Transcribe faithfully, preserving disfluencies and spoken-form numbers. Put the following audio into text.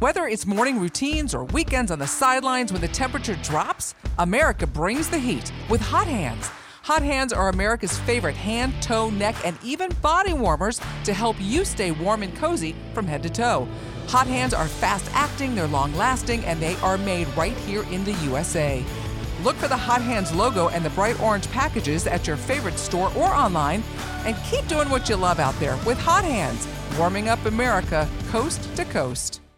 Whether it's morning routines or weekends on the sidelines when the temperature drops, America brings the heat with Hot Hands. Hot Hands are America's favorite hand, toe, neck, and even body warmers to help you stay warm and cozy from head to toe. Hot Hands are fast-acting, they're long-lasting, and they are made right here in the U S A. Look for the Hot Hands logo and the bright orange packages at your favorite store or online, and keep doing what you love out there with Hot Hands, warming up America coast to coast.